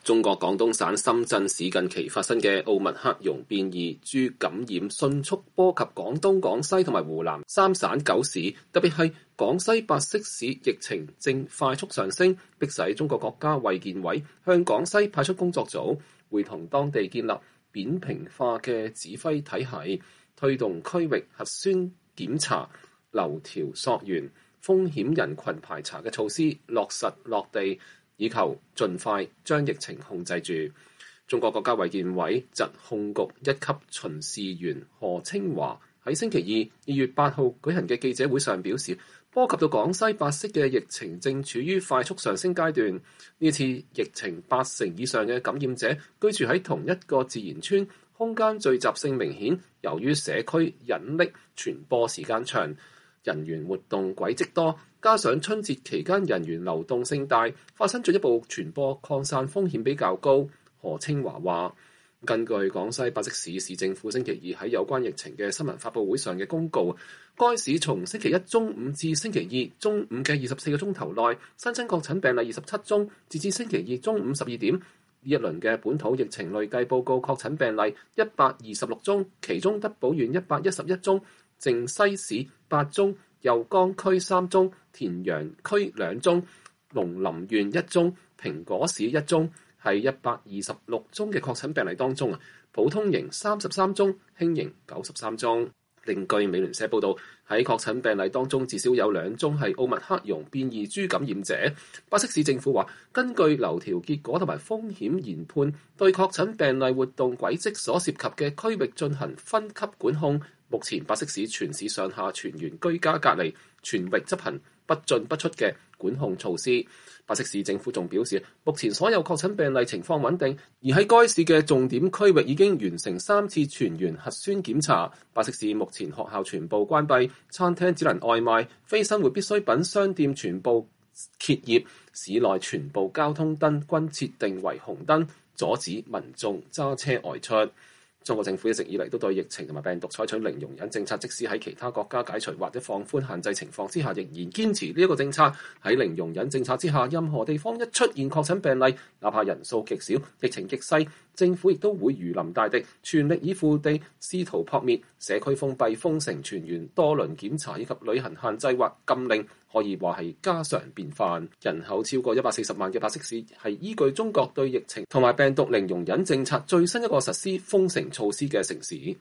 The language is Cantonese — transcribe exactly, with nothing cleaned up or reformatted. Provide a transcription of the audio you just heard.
中國廣東省深圳市近期發生嘅奧密克戎變異株感染迅速波及廣東、廣西同埋湖南三省九市，特別係廣西百色市疫情正快速上升，迫使中國國家衛健委向廣西派出工作組，會同當地建立扁平化嘅指揮體系，推動區域核酸檢查、流調溯源、風險人群排查嘅措施落實落地，以求盡快將疫情控制住。中國國家衛健委疾控局一級巡視員何清華喺星期二二月八號舉行嘅記者會上表示，波及到廣西百色嘅疫情正處於快速上升階段。呢次疫情八成以上嘅感染者居住喺同一個自然村，空間聚集性明顯。由於社區隱匿傳播時間長，人員活動軌跡多，加上春節期間人員流動性大，發生進一步傳播擴散風險比較高。何清華話，根據廣西百色市市政府星期二喺有關疫情嘅新聞發佈會上嘅公告，該市從星期一中午至星期二中午嘅二十四個鐘頭內新增確診病例二十七宗，截至星期二中午十二點，呢一輪嘅本土疫情累計報告確診病例一百二十六宗，其中德保縣一百一十一宗，靖西市八宗，右江區三宗，田陽區兩宗，農林縣一宗，蘋果市一宗。喺一百二十六宗嘅確診病例當中啊，普通型三十三宗，輕型九十三宗。另據美聯社報導，喺確診病例當中，至少有兩宗係奧密克戎變異株感染者。百色市政府話，根據流調結果同埋風險研判，對確診病例活動軌跡所涉及嘅區域進行分級管控。目前百色市全市上下全員居家隔離，全域執行不進不出嘅管控措施。百色市政府仲表示，目前所有確診病例情況穩定，而喺該市嘅重點區域已經完成三次全員核酸檢查。百色市目前學校全部關閉，餐廳只能外賣，非生活必需品商店全部歇業，市內全部交通燈均設定為紅燈，阻止民眾揸車外出。中國政府一直以嚟都對疫情同埋病毒採取零容忍政策，即使喺其他國家解除或者放寬限制情況之下，仍然堅持呢一個政策。喺零容忍政策之下，任何地方一出現確診病例，哪怕人數極少、疫情極細，政府亦都會如臨大敵，全力以赴地試圖撲滅。社區封閉、封城、全員多輪檢查以及旅行限制或禁令，可以話係家常便飯。人口超過一百四十萬嘅百色市係依據中國對疫情同埋病毒零容忍政策最新一個實施封城措施嘅城市。